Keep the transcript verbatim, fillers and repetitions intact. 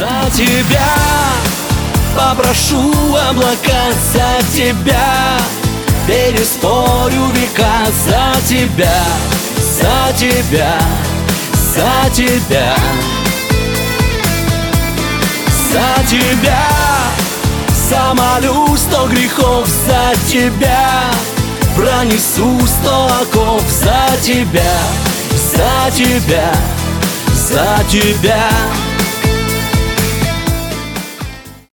За тебя попрошу облака, за тебя переспорю века. За тебя, за тебя, за тебя, за тебя замолю сто грехов. За тебя пронесу сто оков. За тебя, за тебя, за тебя.